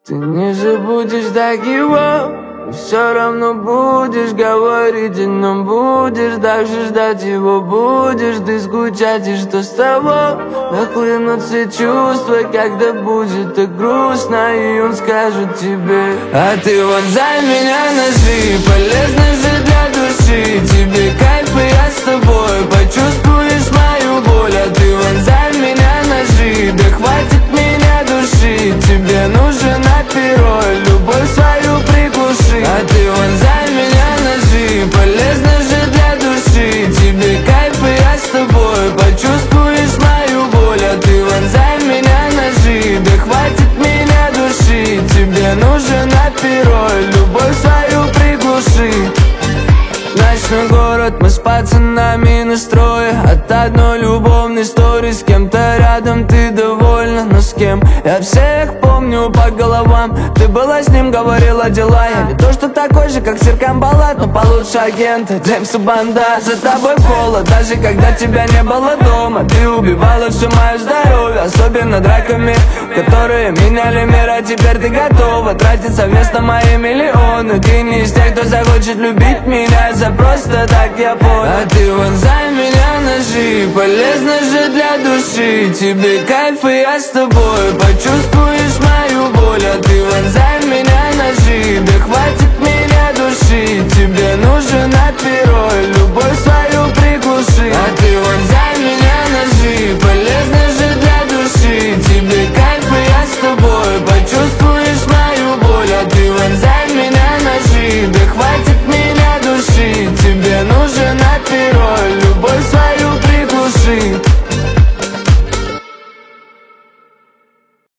Ты не забудешь так его, все равно будешь говорить о нем, будешь дальше ждать его, будешь ты скучать, и что с того? Нахлынут все чувства, когда будет так грустно, и он скажет тебе: а ты вонзай меня ножи, полезно же для души, тебе кайф, и я с тобой, почувствуешь мою боль. А ты вонзай меня ножи, да хватит меня души, тебе нужен апероль, любовь свою приглуши. А ты вонзай меня ножи, полезно же для души, тебе кайф, и я с тобой, почувствуешь мою боль. А ты вонзай меня ножи, да хватит меня души, тебе нужен апероль, любовь свою приглуши. Ночной город, мы с пацанами на строе, от одной любовной истории. С кем-то рядом ты довольна, но с кем? Я всех помню по головам. Ты была с ним, говорила дела. Я не то что такой же, как Сир Камбалат, но получше агента Джеймса Бонда. За тобой холод, даже когда тебя не было дома. Ты убивала все мое здоровье, особенно драками, которые меняли мир. А теперь ты готова тратить совместно мои миллионы. Ты не из тех, кто захочет любить меня за просто так, я понял. А ты вонзай меня ножи, полезно же для души, тебе кайф, и я с тобой, почувствуй